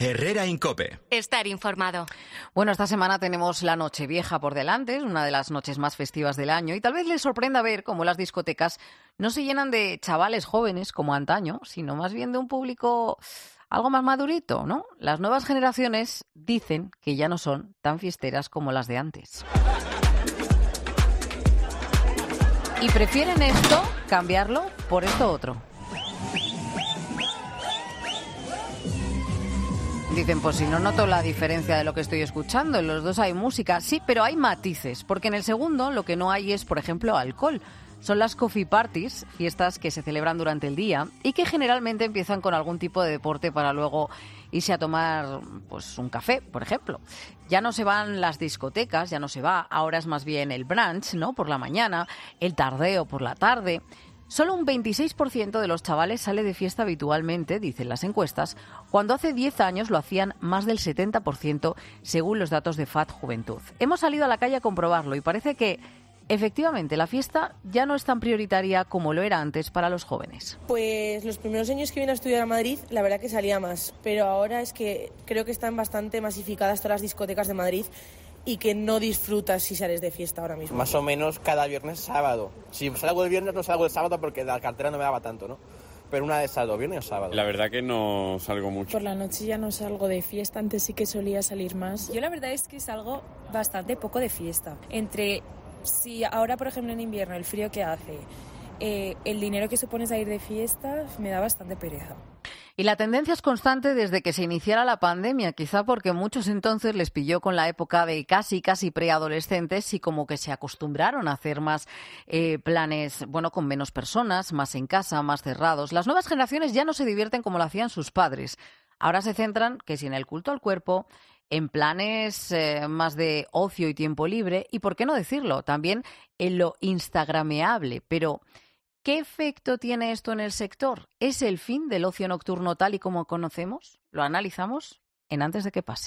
Herrera Incope. Estar informado. Bueno, esta semana tenemos la Nochevieja por delante, es una de las noches más festivas del año, y tal vez les sorprenda ver cómo las discotecas no se llenan de chavales jóvenes como antaño, sino más bien de un público algo más madurito, ¿no? Las nuevas generaciones dicen que ya no son tan fiesteras como las de antes. Y prefieren esto, cambiarlo por esto otro. Dicen, pues si no noto la diferencia de lo que estoy escuchando, en los dos hay música. Sí, pero hay matices, porque en el segundo lo que no hay es, por ejemplo, alcohol. Son las coffee parties, fiestas que se celebran durante el día y que generalmente empiezan con algún tipo de deporte para luego irse a tomar pues un café, por ejemplo. Ya no se van las discotecas, ya no se va, ahora es más bien el brunch, ¿no? Por la mañana, el tardeo por la tarde. Solo un 26% de los chavales sale de fiesta habitualmente, dicen las encuestas, cuando hace 10 años lo hacían más del 70% según los datos de FAD Juventud. Hemos salido a la calle a comprobarlo y parece que efectivamente la fiesta ya no es tan prioritaria como lo era antes para los jóvenes. Pues los primeros años que vine a estudiar a Madrid, la verdad que salía más, pero ahora es que creo que están bastante masificadas todas las discotecas de Madrid y que no disfrutas si sales de fiesta ahora mismo. Más o menos cada viernes, sábado. Si salgo el viernes no salgo el sábado porque la cartera no me daba tanto, ¿no? Pero una de sábado, viernes o sábado. La verdad que no salgo mucho. Por la noche ya no salgo de fiesta, antes sí que solía salir más. Yo la verdad es que salgo bastante poco de fiesta. Si ahora, por ejemplo, en invierno, el frío que hace, el dinero que supones a ir de fiesta, me da bastante pereza. Y la tendencia es constante desde que se iniciara la pandemia, quizá porque muchos entonces les pilló con la época de casi preadolescentes y como que se acostumbraron a hacer más planes, bueno, con menos personas, más en casa, más cerrados. Las nuevas generaciones ya no se divierten como lo hacían sus padres. Ahora se centran, que si en el culto al cuerpo, en planes más de ocio y tiempo libre y, ¿por qué no decirlo?, también en lo instagrameable. Pero ¿qué efecto tiene esto en el sector? ¿Es el fin del ocio nocturno tal y como conocemos? Lo analizamos en Antes de que pase.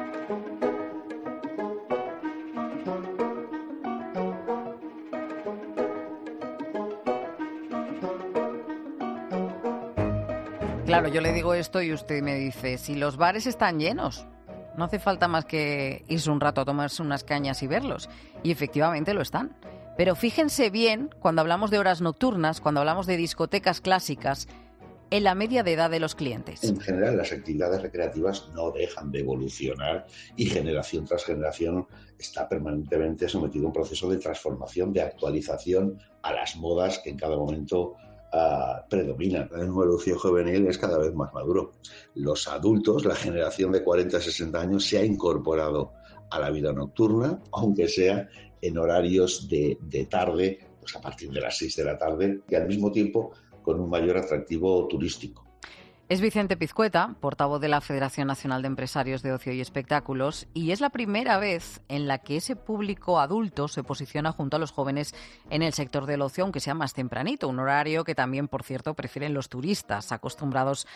Claro, yo le digo esto y usted me dice, si los bares están llenos, no hace falta más que irse un rato a tomarse unas cañas y verlos. Y efectivamente lo están. Pero fíjense bien, cuando hablamos de horas nocturnas, cuando hablamos de discotecas clásicas, en la media de edad de los clientes. En general, las actividades recreativas no dejan de evolucionar y generación tras generación está permanentemente sometido a un proceso de transformación, de actualización a las modas que en cada momento predominan. El ocio juvenil es cada vez más maduro. Los adultos, la generación de 40 a 60 años, se ha incorporado a la vida nocturna, aunque sea en horarios de tarde, pues a partir de las 6 de la tarde, y al mismo tiempo con un mayor atractivo turístico. Es Vicente Pizcueta, portavoz de la Federación Nacional de Empresarios de Ocio y Espectáculos, y es la primera vez en la que ese público adulto se posiciona junto a los jóvenes en el sector del ocio, aunque sea más tempranito, un horario que también, por cierto, prefieren los turistas acostumbrados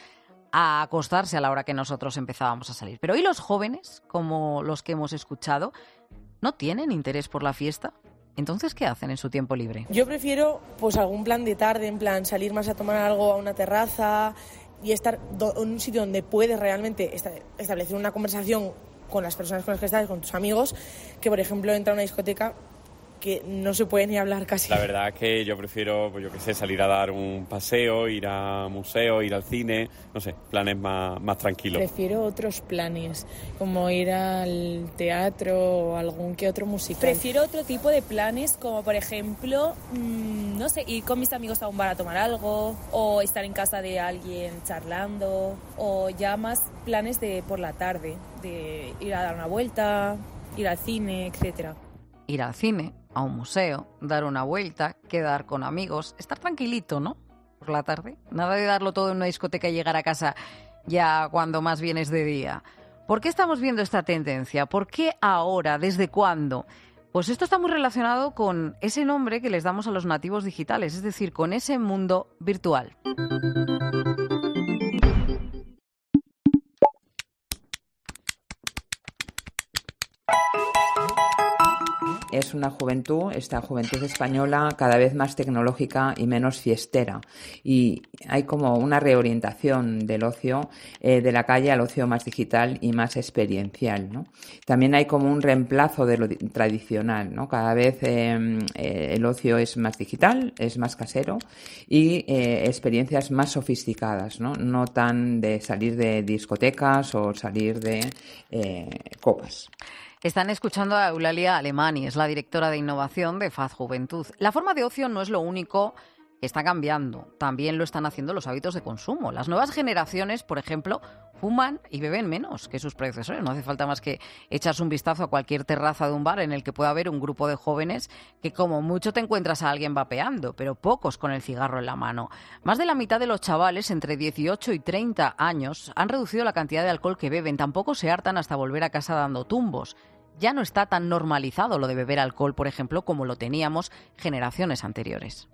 a acostarse a la hora que nosotros empezábamos a salir. Pero ¿y los jóvenes, como los que hemos escuchado, no tienen interés por la fiesta? Entonces, ¿qué hacen en su tiempo libre? Yo prefiero pues algún plan de tarde, en plan salir más a tomar algo a una terraza y estar en un sitio donde puedes realmente establecer una conversación con las personas con las que estás, con tus amigos, que por ejemplo entrar a una discoteca que no se puede ni hablar casi. La verdad es que yo prefiero, pues yo qué sé, salir a dar un paseo, ir a museos, ir al cine, no sé, planes más tranquilos. Prefiero otros planes, como ir al teatro o algún que otro musical. Prefiero otro tipo de planes, como por ejemplo, no sé, ir con mis amigos a un bar a tomar algo, o estar en casa de alguien charlando, o ya más planes de por la tarde, de ir a dar una vuelta, ir al cine, etcétera. Ir al cine, a un museo, dar una vuelta, quedar con amigos, estar tranquilito, ¿no? Por la tarde. Nada de darlo todo en una discoteca y llegar a casa ya cuando más bien es de día. ¿Por qué estamos viendo esta tendencia? ¿Por qué ahora? ¿Desde cuándo? Pues esto está muy relacionado con ese nombre que les damos a los nativos digitales, es decir, con ese mundo virtual. es una juventud, esta juventud española, cada vez más tecnológica y menos fiestera. Y hay como una reorientación del ocio de la calle al ocio más digital y más experiencial, ¿no? También hay como un reemplazo de lo tradicional, ¿no? Cada vez el ocio es más digital, es más casero y experiencias más sofisticadas, ¿no? No tan de salir de discotecas o salir de copas. Están escuchando a Eulalia Alemany, es la directora de innovación de FAZ Juventud. La forma de ocio no es lo único que está cambiando, también lo están haciendo los hábitos de consumo. Las nuevas generaciones, por ejemplo, fuman y beben menos que sus predecesores. No hace falta más que echarse un vistazo a cualquier terraza de un bar en el que pueda haber un grupo de jóvenes que como mucho te encuentras a alguien vapeando, pero pocos con el cigarro en la mano. Más de la mitad de los chavales entre 18 y 30 años han reducido la cantidad de alcohol que beben. Tampoco se hartan hasta volver a casa dando tumbos. Ya no está tan normalizado lo de beber alcohol, por ejemplo, como lo teníamos generaciones anteriores.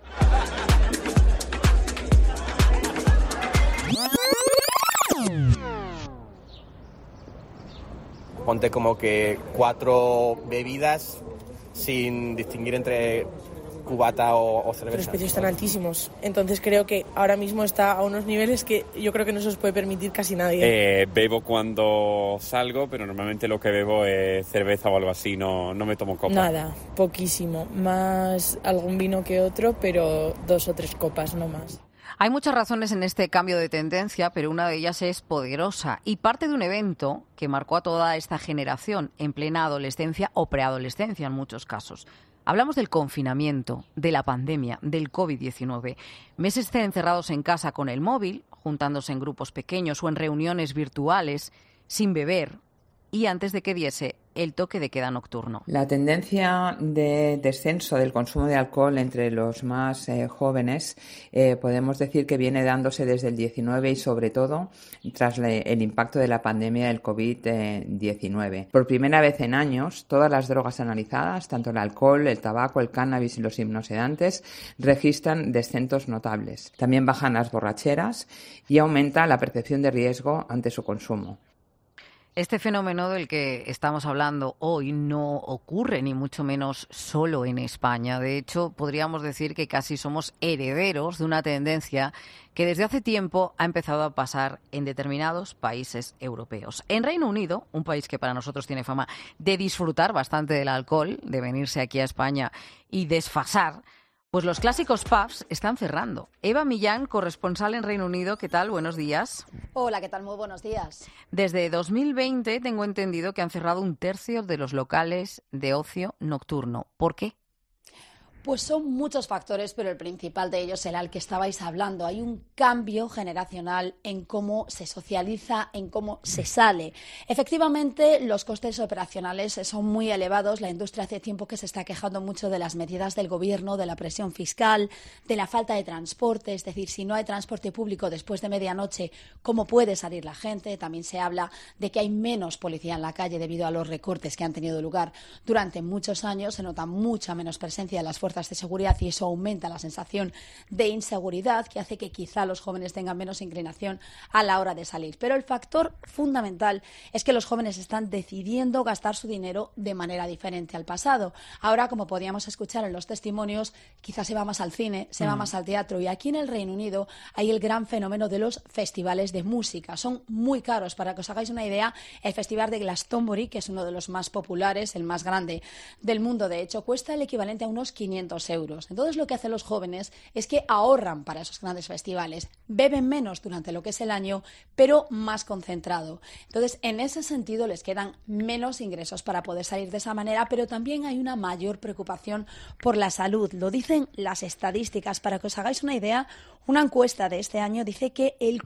Ponte como que 4 bebidas sin distinguir entre cubata o cerveza. Los precios están altísimos, entonces creo que ahora mismo está a unos niveles que yo creo que no se los puede permitir casi nadie. Bebo cuando salgo, pero normalmente lo que bebo es cerveza o algo así, no me tomo copa. Nada, poquísimo, más algún vino que otro, pero 2 o 3 copas, no más. Hay muchas razones en este cambio de tendencia, pero una de ellas es poderosa y parte de un evento que marcó a toda esta generación en plena adolescencia o preadolescencia en muchos casos. Hablamos del confinamiento, de la pandemia, del COVID-19. Meses encerrados en casa con el móvil, juntándose en grupos pequeños o en reuniones virtuales, sin beber y antes de que diese el toque de queda nocturno. La tendencia de descenso del consumo de alcohol entre los más jóvenes podemos decir que viene dándose desde el 19 y sobre todo tras el impacto de la pandemia del COVID-19. Por primera vez en años, todas las drogas analizadas, tanto el alcohol, el tabaco, el cannabis y los hipnosedantes, registran descensos notables. También bajan las borracheras y aumenta la percepción de riesgo ante su consumo. Este fenómeno del que estamos hablando hoy no ocurre ni mucho menos solo en España. De hecho, podríamos decir que casi somos herederos de una tendencia que desde hace tiempo ha empezado a pasar en determinados países europeos. En Reino Unido, un país que para nosotros tiene fama de disfrutar bastante del alcohol, de venirse aquí a España y desfasar, pues los clásicos pubs están cerrando. Eva Millán, corresponsal en Reino Unido, ¿qué tal? Buenos días. Hola, ¿qué tal? Muy buenos días. Desde 2020 tengo entendido que han cerrado 1/3 de los locales de ocio nocturno. ¿Por qué? Pues son muchos factores, pero el principal de ellos era el que estabais hablando. Hay un cambio generacional en cómo se socializa, en cómo se sale. Efectivamente, los costes operacionales son muy elevados. La industria hace tiempo que se está quejando mucho de las medidas del gobierno, de la presión fiscal, de la falta de transporte. Es decir, si no hay transporte público después de medianoche, ¿cómo puede salir la gente? También se habla de que hay menos policía en la calle debido a los recortes que han tenido lugar durante muchos años. Se nota mucha menos presencia de las fuerzas de seguridad y eso aumenta la sensación de inseguridad que hace que quizá los jóvenes tengan menos inclinación a la hora de salir. Pero el factor fundamental es que los jóvenes están decidiendo gastar su dinero de manera diferente al pasado. Ahora, como podíamos escuchar en los testimonios, quizás se va más al cine, se va más al teatro y aquí en el Reino Unido hay el gran fenómeno de los festivales de música. Son muy caros. Para que os hagáis una idea, el festival de Glastonbury, que es uno de los más populares, el más grande del mundo, de hecho, cuesta el equivalente a unos 500 euros. Entonces lo que hacen los jóvenes es que ahorran para esos grandes festivales, beben menos durante lo que es el año, pero más concentrado. Entonces en ese sentido les quedan menos ingresos para poder salir de esa manera, pero también hay una mayor preocupación por la salud. Lo dicen las estadísticas. Para que os hagáis una idea, una encuesta de este año dice que el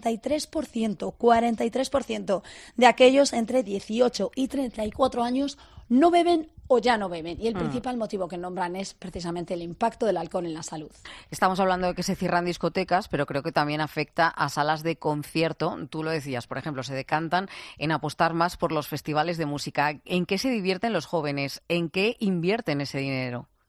43% de aquellos entre 18 y 34 años no beben o ya no beben. Y el principal motivo que nombran es precisamente el impacto del alcohol en la salud. Estamos hablando de que se cierran discotecas, pero creo que también afecta a salas de concierto. Tú lo decías, por ejemplo, se decantan en apostar más por los festivales de música. ¿En qué se divierten los jóvenes? ¿En qué invierten ese dinero?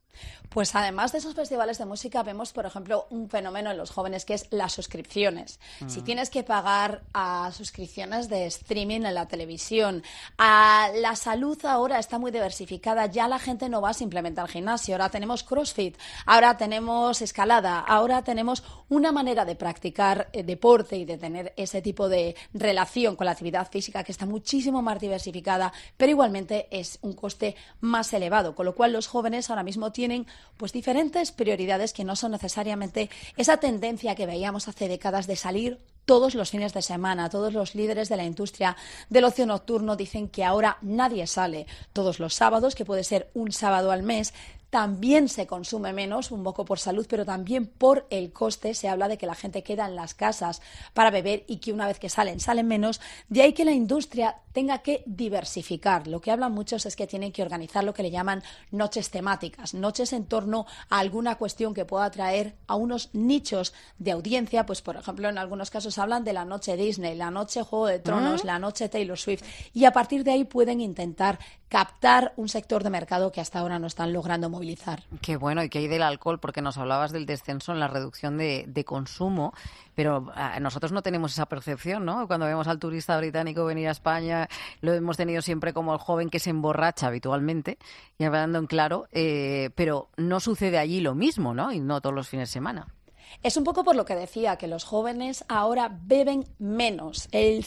Pues además de esos festivales de música vemos, por ejemplo, un fenómeno en los jóvenes que es las suscripciones. Si tienes que pagar a suscripciones de streaming en la televisión, la salud ahora está muy diversificada, ya la gente no va simplemente al gimnasio, ahora tenemos CrossFit, ahora tenemos escalada, ahora tenemos una manera de practicar deporte y de tener ese tipo de relación con la actividad física que está muchísimo más diversificada, pero igualmente es un coste más elevado, con lo cual los jóvenes ahora mismo tienen pues diferentes prioridades que no son necesariamente esa tendencia que veíamos hace décadas de salir todos los fines de semana. Todos los líderes de la industria del ocio nocturno dicen que ahora nadie sale todos los sábados, que puede ser un sábado al mes. También se consume menos, un poco por salud, pero también por el coste. Se habla de que la gente queda en las casas para beber y que una vez que salen menos. De ahí que la industria tenga que diversificar. Lo que hablan muchos es que tienen que organizar lo que le llaman noches temáticas, noches en torno a alguna cuestión que pueda atraer a unos nichos de audiencia. Pues, por ejemplo, en algunos casos hablan de la noche Disney, la noche Juego de Tronos, la noche Taylor Swift. Y a partir de ahí pueden intentar captar un sector de mercado que hasta ahora no están logrando movilizar. Qué bueno, y que hay del alcohol, porque nos hablabas del descenso en la reducción de consumo, pero nosotros no tenemos esa percepción, ¿no? Cuando vemos al turista británico venir a España, lo hemos tenido siempre como el joven que se emborracha habitualmente, y hablando en claro, pero no sucede allí lo mismo, ¿no? Y no todos los fines de semana. Es un poco por lo que decía, que los jóvenes ahora beben menos. El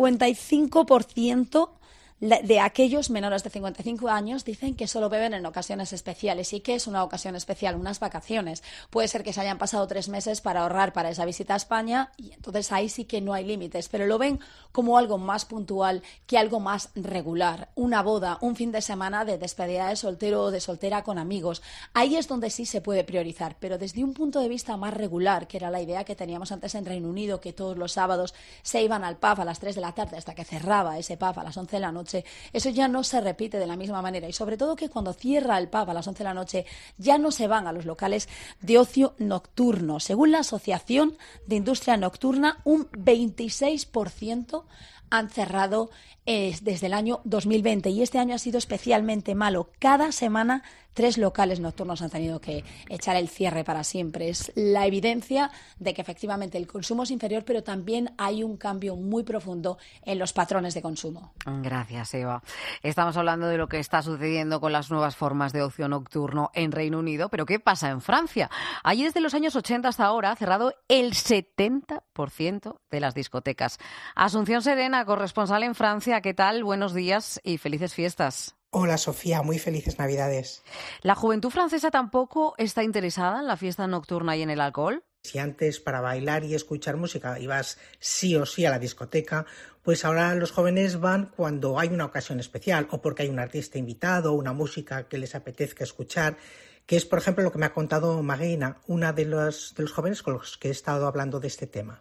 55% de aquellos menores de 55 años dicen que solo beben en ocasiones especiales. ¿Y qué es una ocasión especial? Unas vacaciones. Puede ser que se hayan pasado 3 meses para ahorrar para esa visita a España y entonces ahí sí que no hay límites, pero lo ven como algo más puntual que algo más regular. Una boda, un fin de semana de despedida de soltero o de soltera con amigos. Ahí es donde sí se puede priorizar, pero desde un punto de vista más regular, que era la idea que teníamos antes en Reino Unido, que todos los sábados se iban al pub a las 3 de la tarde hasta que cerraba ese pub a las 11 de la noche. Eso ya no se repite de la misma manera y sobre todo que cuando cierra el pub a las 11 de la noche ya no se van a los locales de ocio nocturno. Según la Asociación de Industria Nocturna, un 26% han cerrado desde el año 2020 y este año ha sido especialmente malo. Cada semana 3 locales nocturnos han tenido que echar el cierre para siempre. Es la evidencia de que efectivamente el consumo es inferior, pero también hay un cambio muy profundo en los patrones de consumo. Gracias, Eva. Estamos hablando de lo que está sucediendo con las nuevas formas de ocio nocturno en Reino Unido, pero ¿qué pasa en Francia? Allí desde los años 80 hasta ahora ha cerrado el 70% de las discotecas. Asunción Serena, corresponsal en Francia, ¿qué tal? Buenos días y felices fiestas. Hola Sofía, muy felices Navidades. ¿La juventud francesa tampoco está interesada en la fiesta nocturna y en el alcohol? Si antes para bailar y escuchar música ibas sí o sí a la discoteca, pues ahora los jóvenes van cuando hay una ocasión especial o porque hay un artista invitado o una música que les apetezca escuchar, que es, por ejemplo, lo que me ha contado Marina, una de los jóvenes con los que he estado hablando de este tema.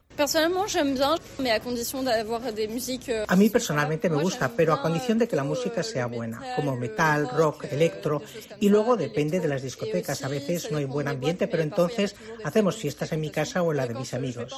A mí personalmente me gusta, pero a condición de que la música sea buena, como metal, rock, electro, y luego depende de las discotecas. A veces no hay buen ambiente, pero entonces hacemos fiestas en mi casa o en la de mis amigos.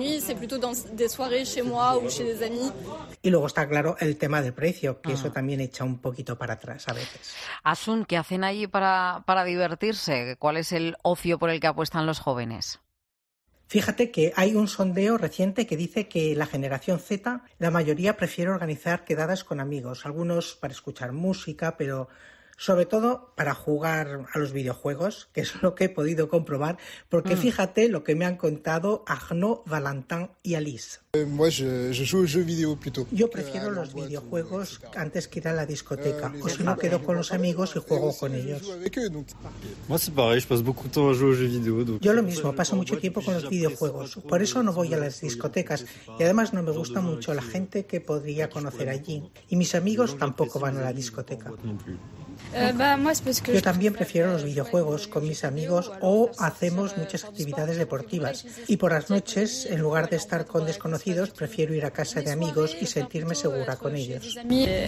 Y luego está claro el tema del precio, que eso también echa un poquito para atrás a veces. Asun, ¿qué hacen allí para divertirse? ¿Cuál es el ocio por el que apuestan los jóvenes? Fíjate que hay un sondeo reciente que dice que la generación Z, la mayoría prefiere organizar quedadas con amigos, algunos para escuchar música, pero sobre todo para jugar a los videojuegos, que es lo que he podido comprobar, porque fíjate lo que me han contado Arnaud, Valentin y Alice. Yo prefiero los videojuegos antes que ir a la discoteca, o si no quedo con los amigos y juego con ellos. Yo lo mismo, paso mucho tiempo con los videojuegos, por eso no voy a las discotecas y además no me gusta mucho la gente que podría conocer allí y mis amigos tampoco van a la discoteca. Yo también prefiero los videojuegos con mis amigos o hacemos muchas actividades deportivas y por las noches, en lugar de estar con desconocidos, prefiero ir a casa de amigos y sentirme segura con ellos.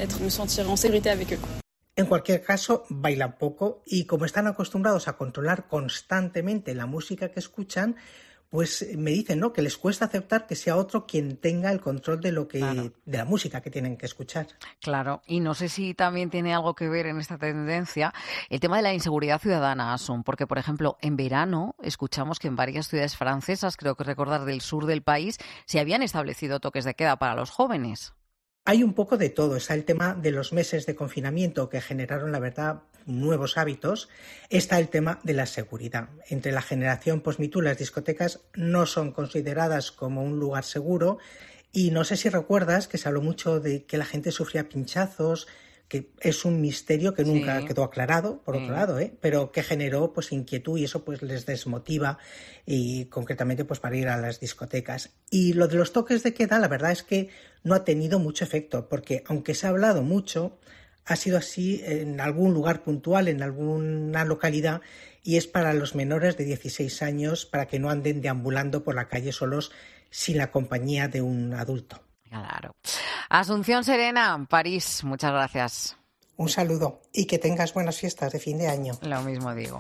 En cualquier caso, bailan poco y como están acostumbrados a controlar constantemente la música que escuchan, pues me dicen, ¿no?, que les cuesta aceptar que sea otro quien tenga el control de lo que, Claro. de la música que tienen que escuchar. Claro, y no sé si también tiene algo que ver en esta tendencia el tema de la inseguridad ciudadana, Asun, porque, por ejemplo, en verano escuchamos que en varias ciudades francesas, creo que recordar del sur del país, se habían establecido toques de queda para los jóvenes. Hay un poco de todo. Está el tema de los meses de confinamiento que generaron, la verdad, nuevos hábitos. Está el tema de la seguridad. Entre la generación post-Me Too, las discotecas no son consideradas como un lugar seguro. Y no sé si recuerdas que se habló mucho de que la gente sufría pinchazos, que es un misterio que nunca quedó aclarado, por otro lado, pero que generó pues inquietud y eso pues les desmotiva y concretamente pues para ir a las discotecas. Y lo de los toques de queda, la verdad es que no ha tenido mucho efecto, porque aunque se ha hablado mucho, ha sido así en algún lugar puntual, en alguna localidad, y es para los menores de 16 años, para que no anden deambulando por la calle solos sin la compañía de un adulto. Claro. Asunción Serena, París, muchas gracias. Un saludo y que tengas buenas fiestas de fin de año. Lo mismo digo.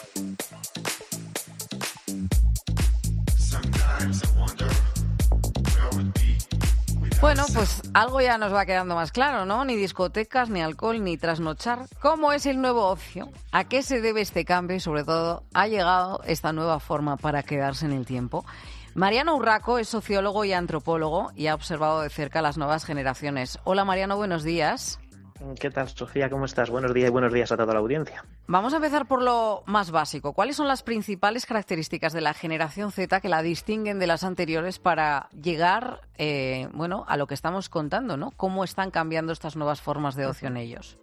Bueno, pues algo ya nos va quedando más claro, ¿no? Ni discotecas, ni alcohol, ni trasnochar. ¿Cómo es el nuevo ocio? ¿A qué se debe este cambio? Y sobre todo, ¿ha llegado esta nueva forma para quedarse en el tiempo? Mariano Urraco es sociólogo y antropólogo y ha observado de cerca las nuevas generaciones. Hola Mariano, buenos días. ¿Qué tal, Sofía? ¿Cómo estás? Buenos días y buenos días a toda la audiencia. Vamos a empezar por lo más básico. ¿Cuáles son las principales características de la generación Z que la distinguen de las anteriores para llegar a lo que estamos contando, ¿no? ¿Cómo están cambiando estas nuevas formas de ocio en ellos?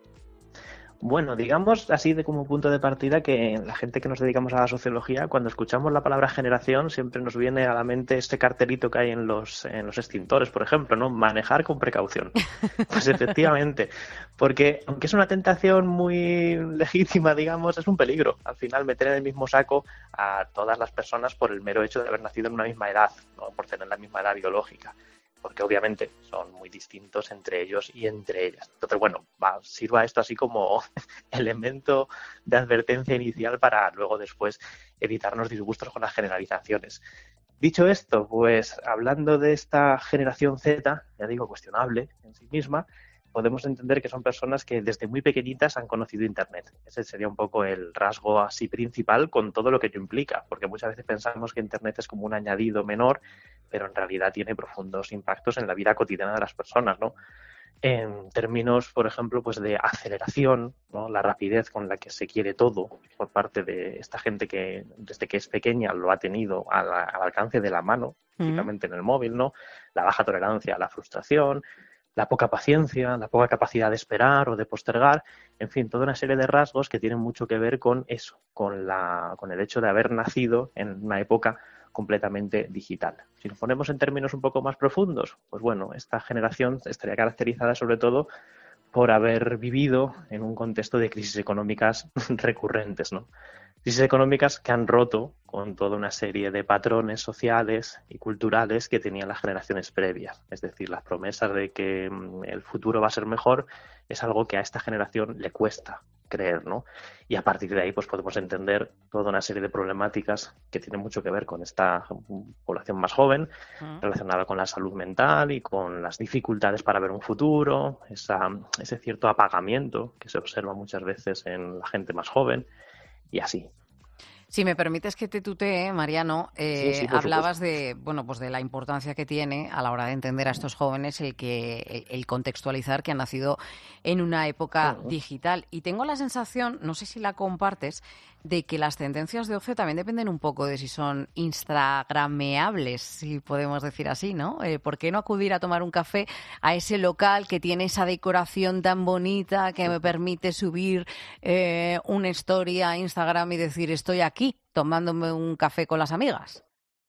Bueno, digamos así de como punto de partida que la gente que nos dedicamos a la sociología, cuando escuchamos la palabra generación, siempre nos viene a la mente este cartelito que hay en los extintores, por ejemplo, ¿no? Manejar con precaución. Pues efectivamente, porque aunque es una tentación muy legítima, digamos, es un peligro. Al final meter en el mismo saco a todas las personas por el mero hecho de haber nacido en una misma edad, ¿no? Por tener la misma edad biológica. Porque obviamente son muy distintos entre ellos y entre ellas. Entonces, bueno, sirva esto así como elemento de advertencia inicial para luego después evitarnos disgustos con las generalizaciones. Dicho esto, pues hablando de esta generación Z, ya digo, cuestionable en sí misma, podemos entender que son personas que desde muy pequeñitas han conocido Internet. Ese sería un poco el rasgo así principal con todo lo que ello implica, porque muchas veces pensamos que Internet es como un añadido menor, pero en realidad tiene profundos impactos en la vida cotidiana de las personas, ¿no? En términos, por ejemplo, pues de aceleración, ¿no? La rapidez con la que se quiere todo por parte de esta gente que desde que es pequeña lo ha tenido al alcance de la mano, prácticamente en el móvil, ¿no? La baja tolerancia a la frustración, la poca paciencia, la poca capacidad de esperar o de postergar, en fin, toda una serie de rasgos que tienen mucho que ver con eso, con el hecho de haber nacido en una época completamente digital. Si nos ponemos en términos un poco más profundos, pues bueno, esta generación estaría caracterizada sobre todo por haber vivido en un contexto de crisis económicas recurrentes, ¿no? Crisis económicas que han roto con toda una serie de patrones sociales y culturales que tenían las generaciones previas. Es decir, las promesas de que el futuro va a ser mejor es algo que a esta generación le cuesta creer, ¿no? Y a partir de ahí pues podemos entender toda una serie de problemáticas que tienen mucho que ver con esta población más joven, relacionada con la salud mental y con las dificultades para ver un futuro, ese cierto apagamiento que se observa muchas veces en la gente más joven y así. Si me permites que te tutee, Mariano, sí, hablabas de, pues de la importancia que tiene a la hora de entender a estos jóvenes el contextualizar que han nacido en una época digital. Y tengo la sensación, no sé si la compartes, de que las tendencias de ocio también dependen un poco de si son instagrameables, si podemos decir así, ¿no? ¿Por qué no acudir a tomar un café a ese local que tiene esa decoración tan bonita que me permite subir una story a Instagram y decir estoy aquí tomándome un café con las amigas?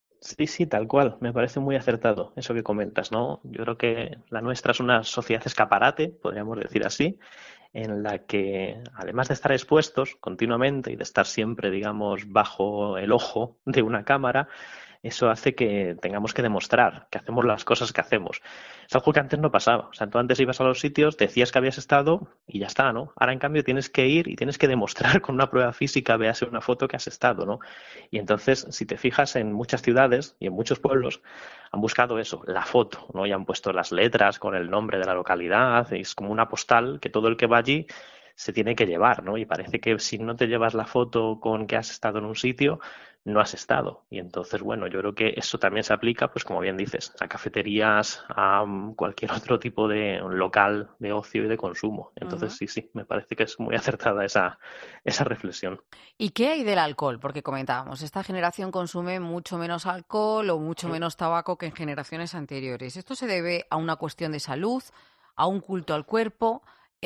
Sí, tal cual. Me parece muy acertado eso que comentas, ¿no? Yo creo que la nuestra es una sociedad escaparate, podríamos decir así, en la que, además de estar expuestos continuamente y de estar siempre, digamos, bajo el ojo de una cámara, eso hace que tengamos que demostrar que hacemos las cosas que hacemos. Es algo que antes no pasaba. O sea, tú antes ibas a los sitios, decías que habías estado y ya está, ¿no? Ahora, en cambio, tienes que ir y tienes que demostrar con una prueba física, véase una foto, que has estado, ¿no? Y entonces, si te fijas, en muchas ciudades y en muchos pueblos han buscado eso, la foto, ¿no? Y han puesto las letras con el nombre de la localidad. Es como una postal que todo el que va allí se tiene que llevar, ¿no? Y parece que si no te llevas la foto con que has estado en un sitio, no has estado. Y entonces, bueno, yo creo que eso también se aplica, pues como bien dices, a cafeterías, a cualquier otro tipo de local de ocio y de consumo. Entonces, sí, me parece que es muy acertada esa reflexión. ¿Y qué hay del alcohol? Porque comentábamos, esta generación consume mucho menos alcohol o mucho menos tabaco que en generaciones anteriores. ¿Esto se debe a una cuestión de salud, a un culto al cuerpo,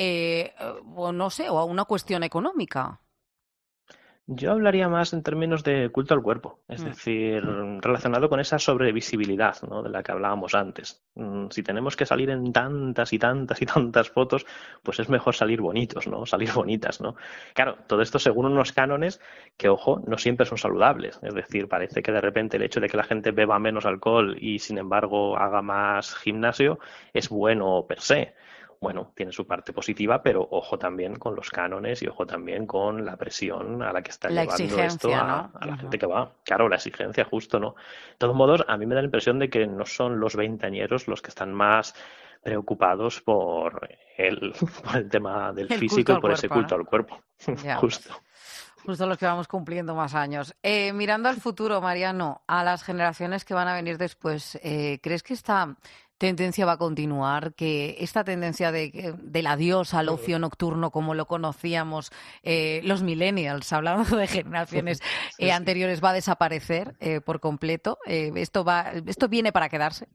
o no sé, o a una cuestión económica? Yo hablaría más en términos de culto al cuerpo, es decir, relacionado con esa sobrevisibilidad, ¿no?, de la que hablábamos antes. Si tenemos que salir en tantas y tantas y tantas fotos, pues es mejor salir bonitos, ¿no? Salir bonitas, ¿no? Claro, todo esto según unos cánones que, ojo, no siempre son saludables. Es decir, parece que de repente el hecho de que la gente beba menos alcohol y, sin embargo, haga más gimnasio es bueno per se. Bueno, tiene su parte positiva, pero ojo también con los cánones y ojo también con la presión a la que está llevando esto a la gente que va. Claro, la exigencia, justo, ¿no? De todos modos, a mí me da la impresión de que no son los veinteañeros los que están más preocupados por el tema del físico y por ese culto al cuerpo. Justo los que vamos cumpliendo más años. Mirando al futuro, Mariano, a las generaciones que van a venir después, ¿crees que esta tendencia va a continuar? ¿Que esta tendencia del adiós al ocio nocturno como lo conocíamos, los millennials, hablando de generaciones anteriores, va a desaparecer por completo? ¿Esto viene para quedarse?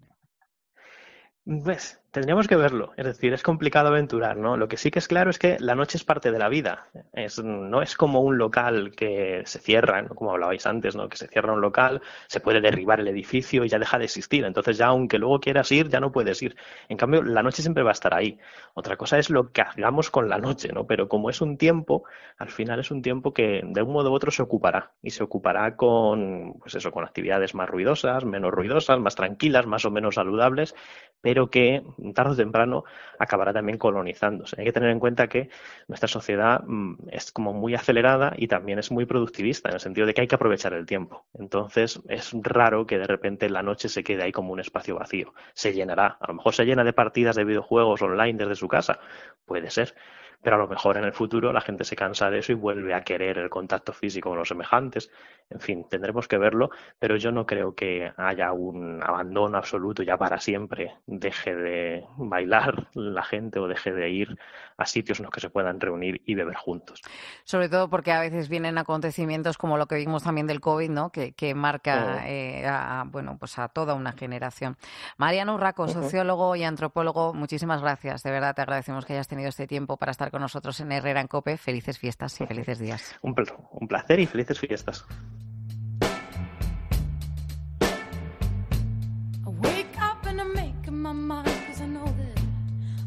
Pues tendríamos que verlo, es decir, es complicado aventurar, ¿no? Lo que sí que es claro es que la noche es parte de la vida, no es como un local que se cierra, ¿no?, como hablabais antes, ¿no?, que se cierra un local, se puede derribar el edificio y ya deja de existir, entonces ya aunque luego quieras ir, ya no puedes ir. En cambio, la noche siempre va a estar ahí. Otra cosa es lo que hagamos con la noche, ¿no? Pero como es un tiempo, al final es un tiempo que de un modo u otro se ocupará, y se ocupará con, pues eso, con actividades más ruidosas, menos ruidosas, más tranquilas, más o menos saludables, pero que tarde o temprano acabará también colonizándose. Hay que tener en cuenta que nuestra sociedad es como muy acelerada y también es muy productivista, en el sentido de que hay que aprovechar el tiempo. Entonces es raro que de repente la noche se quede ahí como un espacio vacío. Se llenará. A lo mejor se llena de partidas de videojuegos online desde su casa. Puede ser. Pero a lo mejor en el futuro la gente se cansa de eso y vuelve a querer el contacto físico con los semejantes. En fin, tendremos que verlo, pero yo no creo que haya un abandono absoluto ya para siempre. Deje de bailar la gente o deje de ir a sitios en los que se puedan reunir y beber juntos. Sobre todo porque a veces vienen acontecimientos como lo que vimos también del COVID, ¿no?, que marca a toda una generación. Mariano Urraco, sociólogo y antropólogo, muchísimas gracias. De verdad te agradecemos que hayas tenido este tiempo para estar con nosotros en Herrera en COPE. Felices fiestas y felices días. Un placer y felices fiestas.